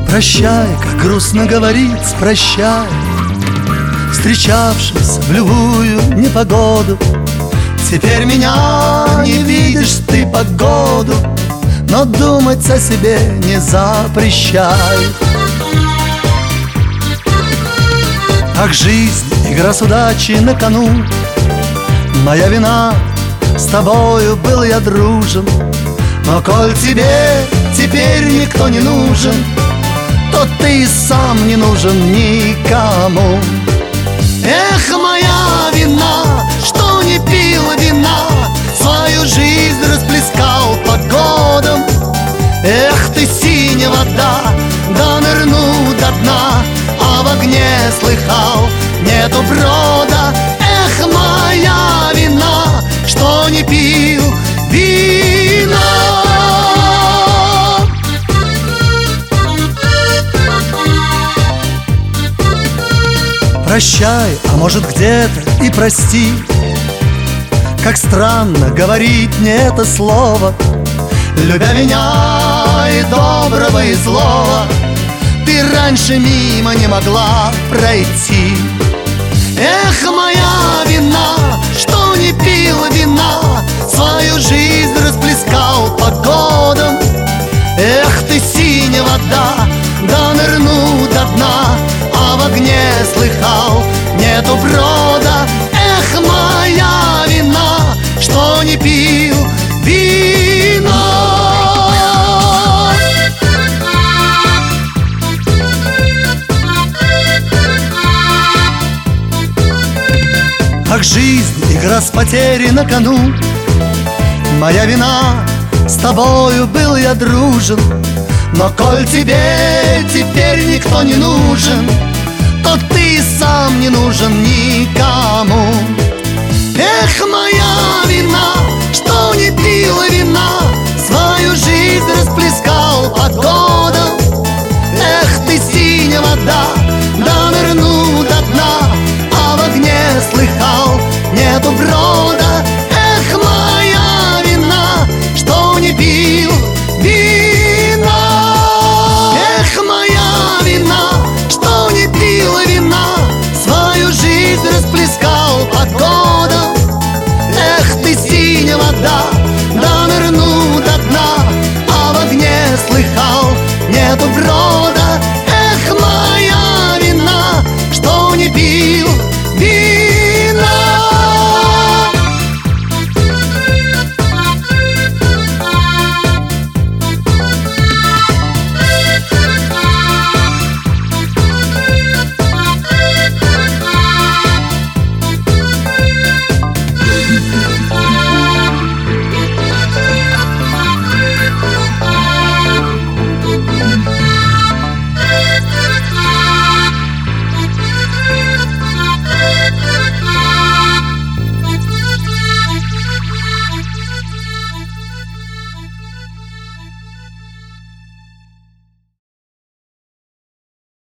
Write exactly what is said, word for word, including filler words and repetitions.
Прощай, как грустно говорить, прощай, встречавшись в любую непогоду. Теперь меня не видишь ты погоду, но думать о себе не запрещай. Ах, жизнь, игра с удачей на кону, моя вина, с тобою был я дружен. Но коль тебе теперь никто не нужен, то ты сам не нужен никому. Эх, моя вина, что не пил вина, свою жизнь расплескал по годам. Эх ты, синяя вода, да нырну до дна, а в огне слыхал, нету брода. Эх, моя вина, что не пил вина. Прощай, а может где-то и прости, как странно говорить мне это слово. Любя меня и доброго, и злого, ты раньше мимо не могла пройти. Эх, моя вина, что не пил вина, свою жизнь расплескал по годам. Эх ты, синяя вода, да нырну до дна, а в огне слыхал, нету брода. Эх, моя вина, что не пил вина. Ах, жизнь, игра с потерей на кону, моя вина, с тобою был я дружен. Но коль тебе теперь никто не нужен, то ты сам не нужен никому. Эх, моя вина, что не пил вина, свою жизнь расплескал по годам. Эх ты, синяя вода, да нырну до дна, а в огне слыхал, нету брода. Эх, моя вина, что не пил вина. Эх, моя вина, что не пил вина, свою жизнь расплескал по годам. Эх ты, синяя вода, да нырну до дна, а в огне слыхал, нету брода.